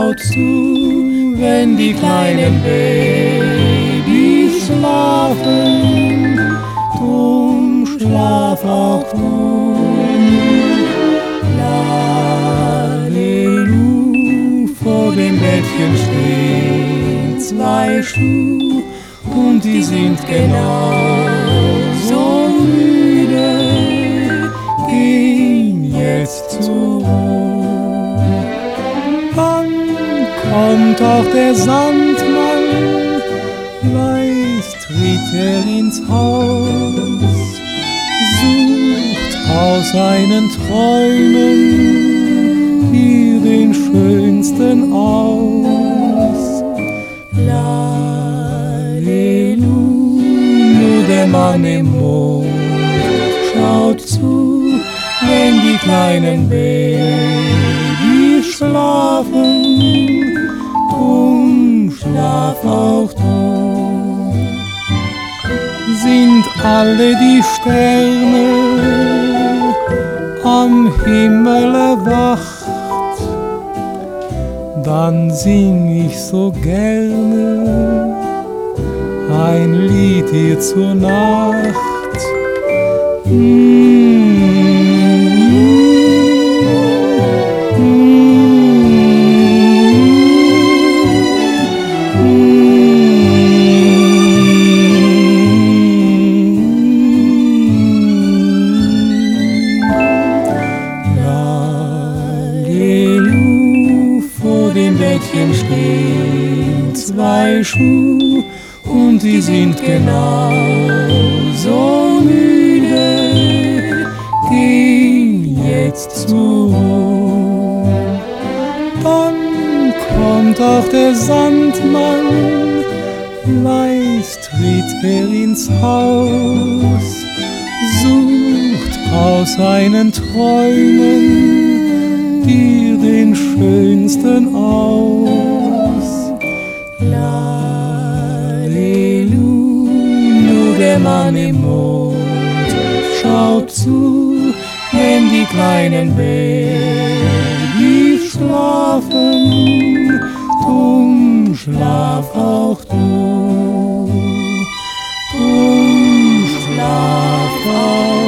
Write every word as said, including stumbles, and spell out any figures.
Schaut zu, wenn die kleinen Babys schlafen, drum schlaf auch du. Lalelu, vor dem Bettchen stehen zwei Schuhe und die sind genauso müde, gehen jetzt zur Ruhe. Dann kommt auch der Sandmann, leis tritt er ins Haus, sucht aus seinen Träumen hier den schönsten aus. Lalelu, nur der Mann im Mond schaut zu, wenn die kleinen Babys schlafen, drum schlaf auch du. Sind alle die Sterne am Himmel erwacht, dann sing ich so gerne ein Lied dir zur Nacht. Mm. Im Bettchen stehen zwei Schuhe und die sind genauso müde, gehen jetzt zur Ruhe. Dann kommt auch der Sandmann, leis tritt er ins Haus, sucht aus seinen Träumen dir den schönsten aus. Lalelu, nur der Mann im Mond schaut zu, wenn die kleinen Babys schlafen, drum schlaf auch du, drum schlaf auch du.